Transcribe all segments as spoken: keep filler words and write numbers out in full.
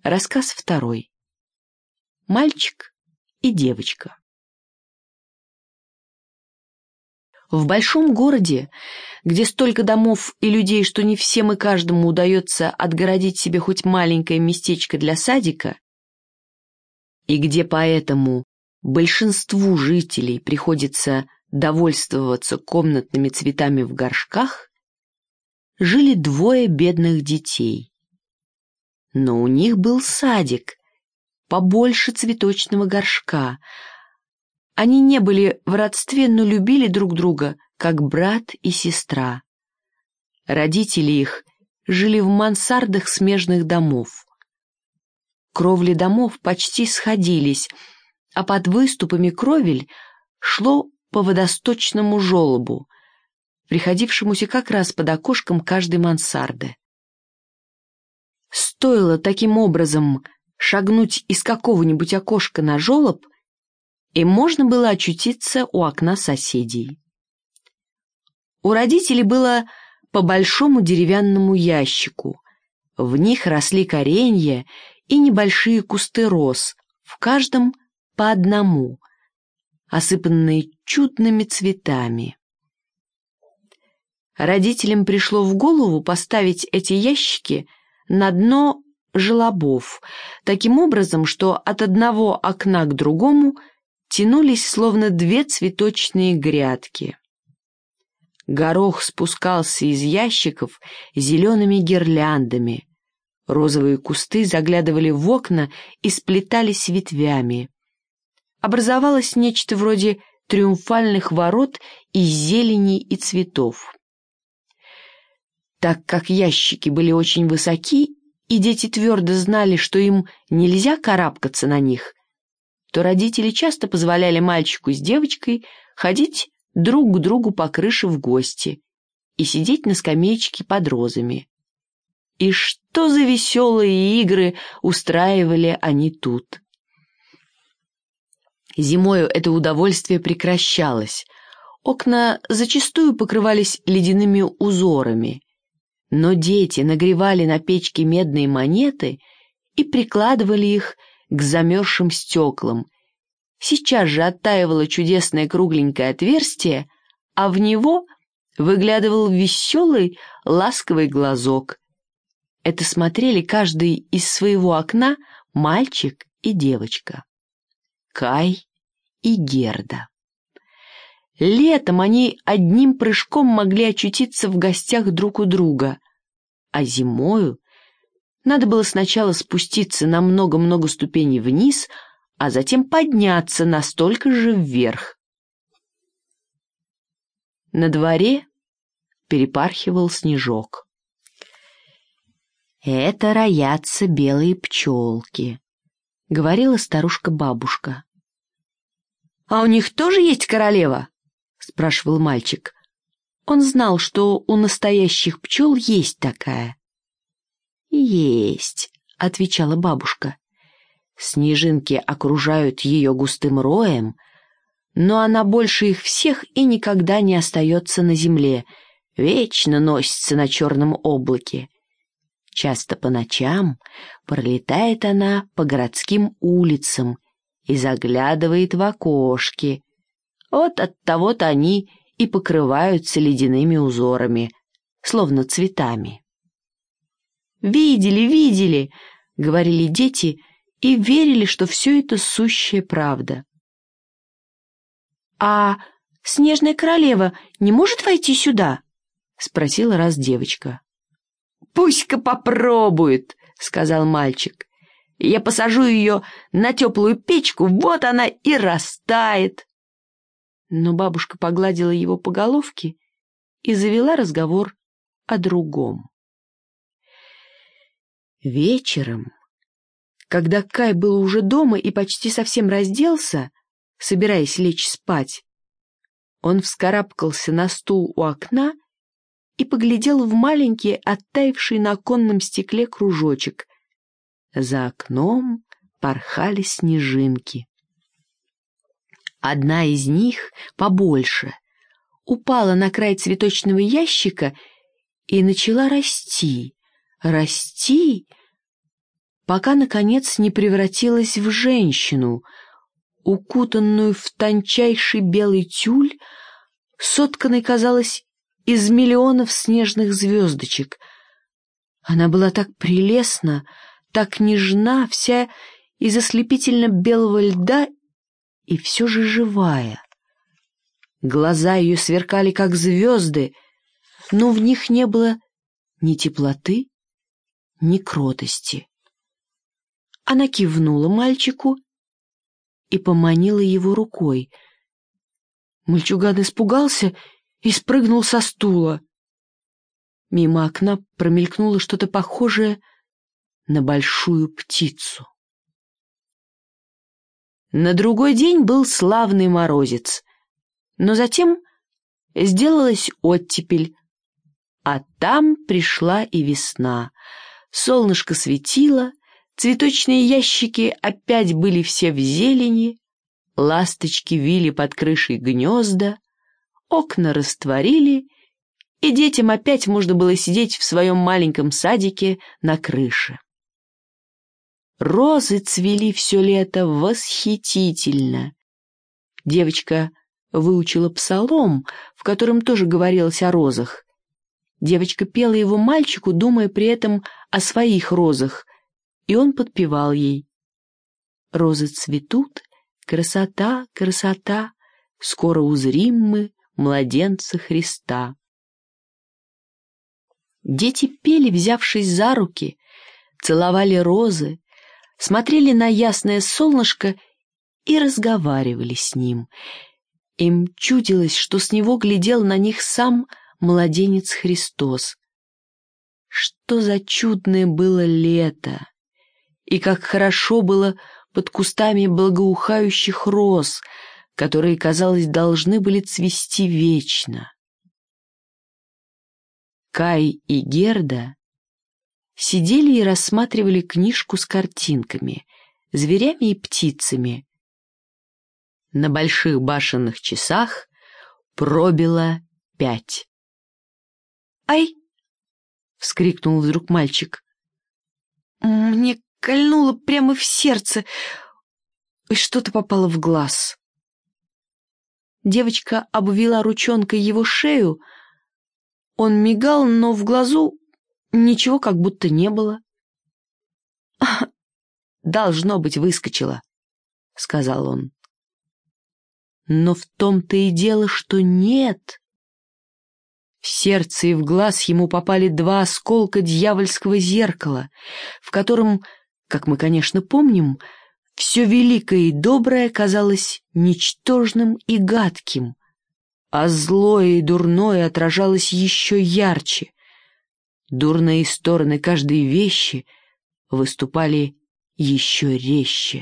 Рассказ второй. Мальчик и девочка. В большом городе, где столько домов и людей, что не всем и каждому удается отгородить себе хоть маленькое местечко для садика, и где поэтому большинству жителей приходится довольствоваться комнатными цветами в горшках, жили двое бедных детей. Но у них был садик, побольше цветочного горшка. Они не были в родстве, но любили друг друга, как брат и сестра. Родители их жили в мансардах смежных домов. Кровли домов почти сходились, а под выступами кровель шло по водосточному желобу, приходившемуся как раз под окошком каждой мансарды. Стоило таким образом шагнуть из какого-нибудь окошка на желоб, и можно было очутиться у окна соседей. У родителей было по большому деревянному ящику. В них росли коренья и небольшие кусты роз, в каждом по одному, осыпанные чудными цветами. Родителям пришло в голову поставить эти ящики на дно желобов, таким образом, что от одного окна к другому тянулись словно две цветочные грядки. Горох спускался из ящиков зелеными гирляндами, розовые кусты заглядывали в окна и сплетались ветвями. Образовалось нечто вроде триумфальных ворот из зелени и цветов. Так как ящики были очень высоки, и дети твердо знали, что им нельзя карабкаться на них, то родители часто позволяли мальчику с девочкой ходить друг к другу по крыше в гости и сидеть на скамеечке под розами. И что за веселые игры устраивали они тут! Зимою это удовольствие прекращалось. Окна зачастую покрывались ледяными узорами, но дети нагревали на печке медные монеты и прикладывали их к замерзшим стеклам. Сейчас же оттаивало чудесное кругленькое отверстие, а в него выглядывал веселый ласковый глазок. Это смотрели каждый из своего окна мальчик и девочка, Кай и Герда. Летом они одним прыжком могли очутиться в гостях друг у друга, а зимою надо было сначала спуститься на много-много ступеней вниз, а затем подняться настолько же вверх. На дворе перепархивал снежок. «Это роятся белые пчелки», — говорила старушка-бабушка. «А у них тоже есть королева?» — спрашивал мальчик. Он знал, что у настоящих пчел есть такая. «Есть», — отвечала бабушка. «Снежинки окружают ее густым роем, но она больше их всех и никогда не остается на земле, вечно носится на черном облаке. Часто по ночам пролетает она по городским улицам и заглядывает в окошки. Вот оттого-то они и покрываются ледяными узорами, словно цветами». «Видели, видели!» — говорили дети и верили, что все это сущая правда. «А снежная королева не может войти сюда?» — спросила раз девочка. «Пусть-ка попробует», — сказал мальчик. «Я посажу ее на теплую печку, вот она и растает». Но бабушка погладила его по головке и завела разговор о другом. Вечером, когда Кай был уже дома и почти совсем разделся, собираясь лечь спать, он вскарабкался на стул у окна и поглядел в маленький, оттаивший на оконном стекле кружочек. За окном порхали снежинки. Одна из них, побольше, упала на край цветочного ящика и начала расти, расти, пока, наконец, не превратилась в женщину, укутанную в тончайший белый тюль, сотканный, казалось, из миллионов снежных звездочек. Она была так прелестна, так нежна, вся из ослепительно-белого льда и все же живая. Глаза ее сверкали, как звезды, но в них не было ни теплоты, ни кротости. Она кивнула мальчику и поманила его рукой. Мальчуган испугался и спрыгнул со стула. Мимо окна промелькнуло что-то похожее на большую птицу. На другой день был славный морозец, но затем сделалась оттепель, а там пришла и весна. Солнышко светило, цветочные ящики опять были все в зелени, ласточки вили под крышей гнезда, окна растворили, и детям опять можно было сидеть в своем маленьком садике на крыше. Розы цвели все лето восхитительно. Девочка выучила псалом, в котором тоже говорилось о розах. Девочка пела его мальчику, думая при этом о своих розах, и он подпевал ей: «Розы цветут, красота, красота, скоро узрим мы младенца Христа». Дети пели, взявшись за руки, целовали розы, смотрели на ясное солнышко и разговаривали с ним. Им чудилось, что с него глядел на них сам младенец Христос. Что за чудное было лето! И как хорошо было под кустами благоухающих роз, которые, казалось, должны были цвести вечно. Кай и Герда сидели и рассматривали книжку с картинками, зверями и птицами. На больших башенных часах пробило пять. «Ай!» — вскрикнул вдруг мальчик. «Мне кольнуло прямо в сердце, и что-то попало в глаз». Девочка обвела ручонкой его шею. Он мигал, но в глазу ничего как будто не было. «Должно быть, выскочило», — сказал он. Но в том-то и дело, что нет. В сердце и в глаз ему попали два осколка дьявольского зеркала, в котором, как мы, конечно, помним, все великое и доброе казалось ничтожным и гадким, а злое и дурное отражалось еще ярче. Дурные стороны каждой вещи выступали еще резче.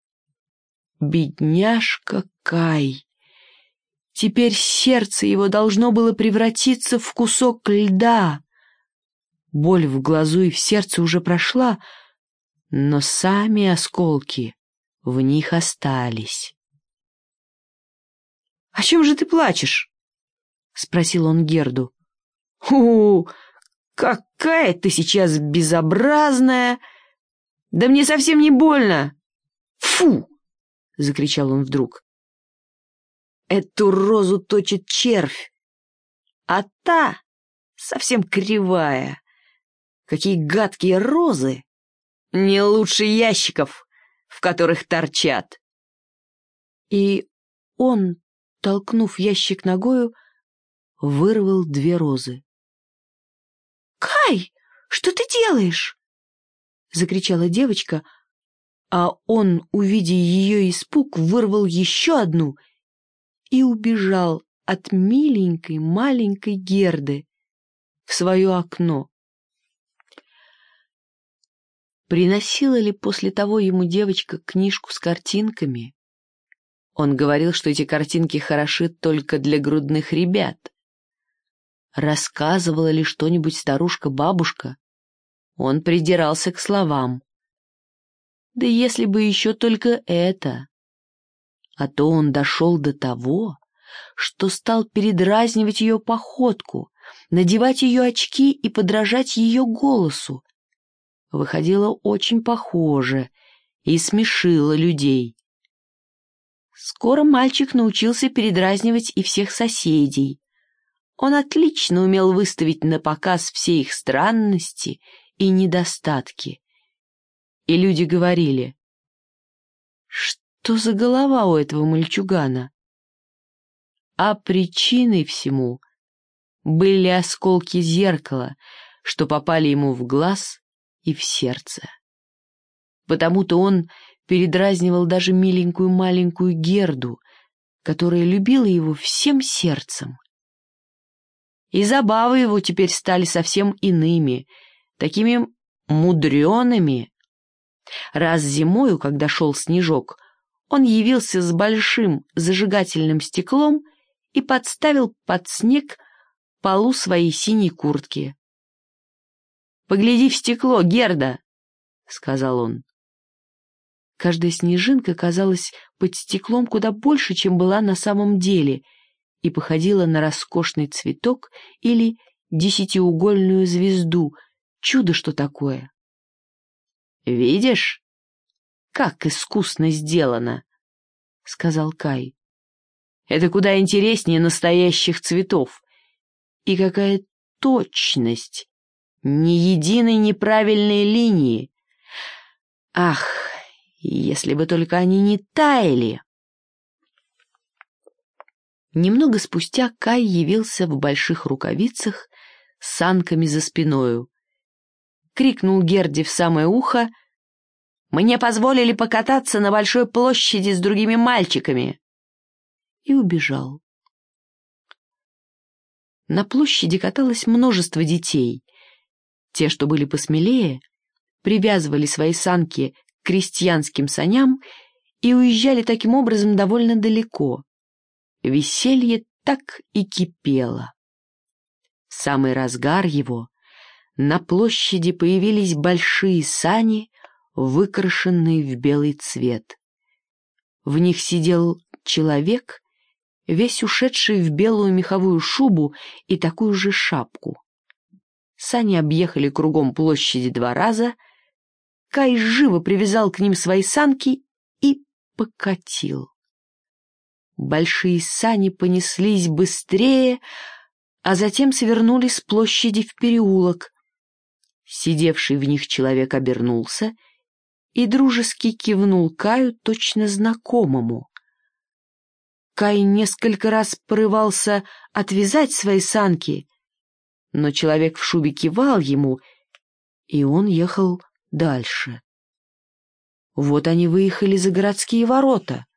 Бедняжка Кай! Теперь сердце его должно было превратиться в кусок льда. Боль в глазу и в сердце уже прошла, но сами осколки в них остались. — О чем же ты плачешь? — спросил он Герду. — У, какая ты сейчас безобразная! Да мне совсем не больно! Фу! — закричал он вдруг. «Эту розу точит червь, а та совсем кривая. Какие гадкие розы! Не лучше ящиков, в которых торчат!» И он, толкнув ящик ногою, вырвал две розы. «Кай, что ты делаешь?» — закричала девочка, а он, увидя ее испуг, вырвал еще одну и убежал от миленькой маленькой Герды в свое окно. Приносила ли после того ему девочка книжку с картинками? Он говорил, что эти картинки хороши только для грудных ребят. Рассказывала ли что-нибудь старушка-бабушка? Он придирался к словам. Да если бы еще только это! А то он дошел до того, что стал передразнивать ее походку, надевать ее очки и подражать ее голосу. выходило очень похоже и смешило людей. Скоро мальчик научился передразнивать и всех соседей. Он отлично умел выставить на показ все их странности и недостатки. И люди говорили: «Что за голова у этого мальчугана?» А причиной всему были осколки зеркала, что попали ему в глаз и в сердце. Потому-то он передразнивал даже миленькую маленькую Герду, которая любила его всем сердцем. И забавы его теперь стали совсем иными, такими мудреными. Раз зимою, когда шел снежок, он явился с большим зажигательным стеклом и подставил под снег полу своей синей куртки. «Погляди в стекло, Герда!» — сказал он. Каждая снежинка казалась под стеклом куда больше, чем была на самом деле, и походила на роскошный цветок или десятиугольную звезду. Чудо что такое! «Видишь, как искусно сделано!» — сказал Кай. «Это куда интереснее настоящих цветов. И какая точность! Ни единой неправильной линии! Ах, если бы только они не таяли!» Немного спустя Кай явился в больших рукавицах с санками за спиною. Крикнул Герде в самое ухо: «Мне позволили покататься на большой площади с другими мальчиками!» И убежал. На площади каталось множество детей. Те, что были посмелее, привязывали свои санки к крестьянским саням и уезжали таким образом довольно далеко. Веселье так и кипело. В самый разгар его на площади появились большие сани, выкрашенные в белый цвет. В них сидел человек, весь ушедший в белую меховую шубу и такую же шапку. Сани объехали кругом площади два раза. Кай живо привязал к ним свои санки и покатил. Большие сани понеслись быстрее, а затем свернули с площади в переулок. Сидевший в них человек обернулся и дружески кивнул Каю, точно знакомому. Кай несколько раз порывался отвязать свои санки, но человек в шубе кивал ему, и он ехал дальше. Вот они выехали за городские ворота.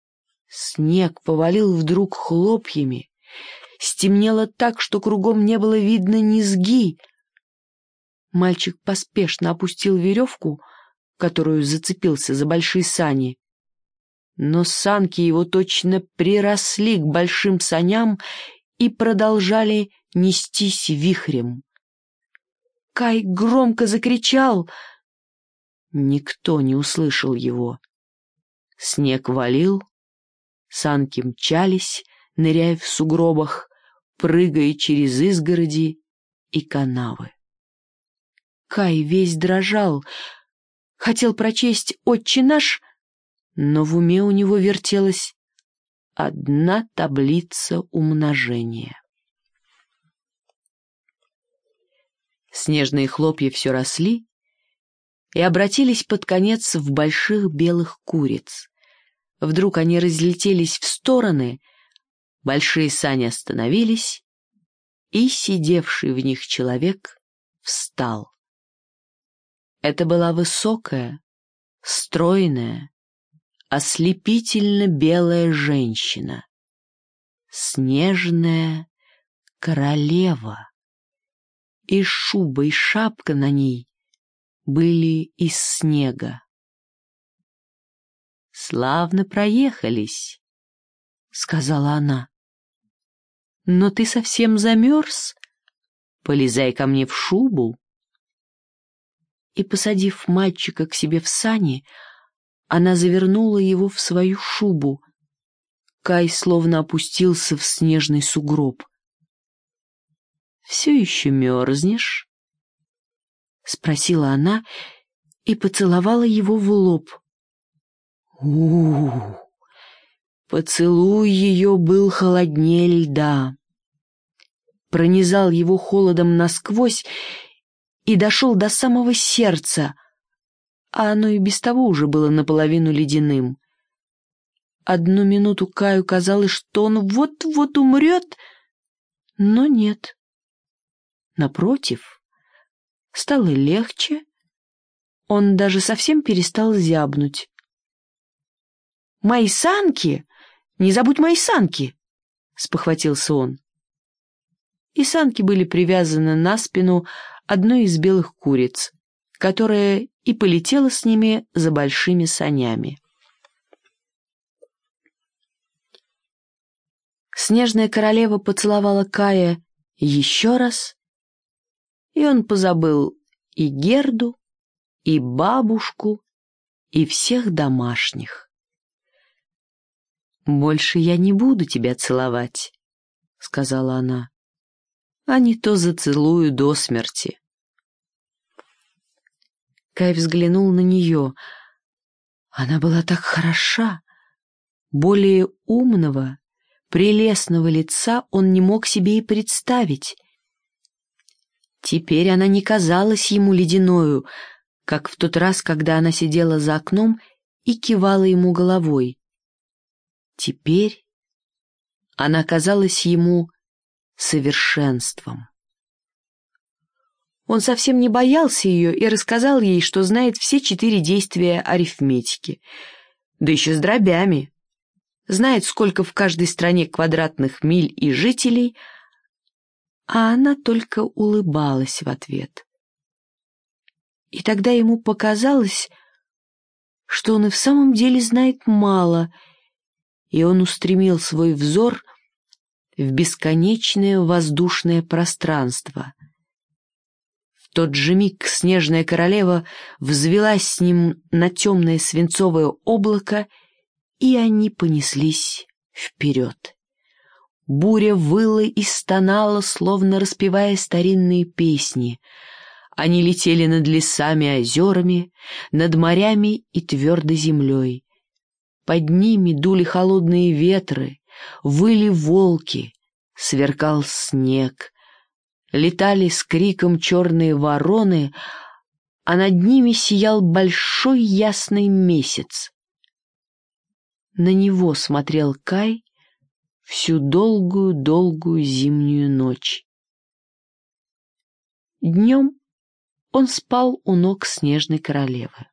Снег повалил вдруг хлопьями. Стемнело так, что кругом не было видно низги. Мальчик поспешно опустил веревку, которую зацепился за большие сани. Но санки его точно приросли к большим саням и продолжали нестись вихрем. Кай громко закричал. Никто не услышал его. Снег валил, санки мчались, ныряя в сугробах, прыгая через изгороди и канавы. Кай весь дрожал, хотел прочесть «Отче наш», но в уме у него вертелась одна таблица умножения. Снежные хлопья все росли и обратились под конец в больших белых куриц. Вдруг они разлетелись в стороны, большие сани остановились, и сидевший в них человек встал. Это была высокая, стройная, ослепительно белая женщина, снежная королева, и шуба, и шапка на ней были из снега. «Славно проехались», — сказала она. «Но ты совсем замерз? Полезай ко мне в шубу». И, посадив мальчика к себе в сани, она завернула его в свою шубу. Кай словно опустился в снежный сугроб. «Все еще мерзнешь?» — спросила она и поцеловала его в лоб. У-у-у! Поцелуй ее был холоднее льда, пронизал его холодом насквозь и дошел до самого сердца, а оно и без того уже было наполовину ледяным. Одну минуту Каю казалось, что он вот-вот умрет, но нет. Напротив, стало легче, он даже совсем перестал зябнуть. «Мои санки! Не забудь мои санки!» — спохватился он. И санки были привязаны на спину одной из белых куриц, которая и полетела с ними за большими санями. Снежная королева поцеловала Кая еще раз, и он позабыл и Герду, и бабушку, и всех домашних. «Больше я не буду тебя целовать», — сказала она, — «а не то зацелую до смерти». Кай взглянул на нее. Она была так хороша. Более умного, прелестного лица он не мог себе и представить. Теперь она не казалась ему ледяною, как в тот раз, когда она сидела за окном и кивала ему головой. Теперь она казалась ему совершенством. Он совсем не боялся ее и рассказал ей, что знает все четыре действия арифметики, да еще с дробями, знает, сколько в каждой стране квадратных миль и жителей, а она только улыбалась в ответ. И тогда ему показалось, что он и в самом деле знает мало, и он устремил свой взор в бесконечное воздушное пространство. В тот же миг снежная королева взвилась с ним на темное свинцовое облако, и они понеслись вперед. Буря выла и стонала, словно распевая старинные песни. Они летели над лесами и озерами, над морями и твердой землей. Под ними дули холодные ветры, выли волки, сверкал снег, летали с криком черные вороны, а над ними сиял большой ясный месяц. На него смотрел Кай всю долгую-долгую зимнюю ночь. Днем он спал у ног снежной королевы.